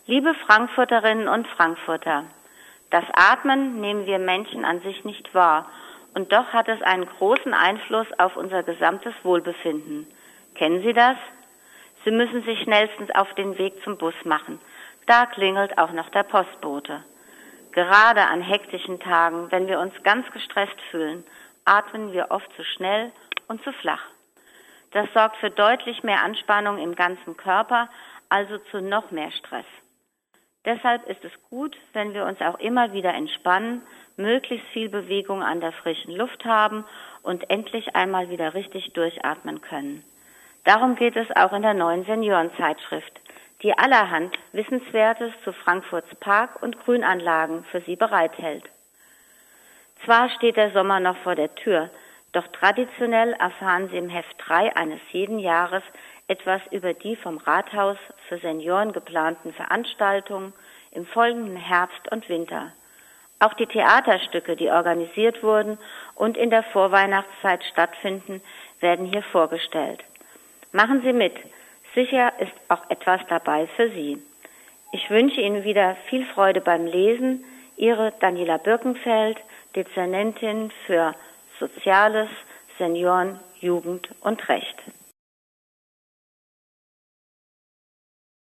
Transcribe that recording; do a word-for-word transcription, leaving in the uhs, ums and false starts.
Liebe Frankfurterinnen und Frankfurter, das Atmen nehmen wir Menschen an sich nicht wahr, und doch hat es einen großen Einfluss auf unser gesamtes Wohlbefinden. Kennen Sie das? Sie müssen sich schnellstens auf den Weg zum Bus machen. Da klingelt auch noch der Postbote. Gerade an hektischen Tagen, wenn wir uns ganz gestresst fühlen, atmen wir oft zu schnell und zu flach. Das sorgt für deutlich mehr Anspannung im ganzen Körper, also zu noch mehr Stress. Deshalb ist es gut, wenn wir uns auch immer wieder entspannen, möglichst viel Bewegung an der frischen Luft haben und endlich einmal wieder richtig durchatmen können. Darum geht es auch in der neuen Seniorenzeitschrift, die allerhand Wissenswertes zu Frankfurts Park- und Grünanlagen für Sie bereithält. Zwar steht der Sommer noch vor der Tür, doch traditionell erfahren Sie im Heft drei eines jeden Jahres etwas über die vom Rathaus für Senioren geplanten Veranstaltungen im folgenden Herbst und Winter. Auch die Theaterstücke, die organisiert wurden und in der Vorweihnachtszeit stattfinden, werden hier vorgestellt. Machen Sie mit, sicher ist auch etwas dabei für Sie. Ich wünsche Ihnen wieder viel Freude beim Lesen. Ihre Daniela Birkenfeld, Dezernentin für Soziales, Senioren, Jugend und Recht.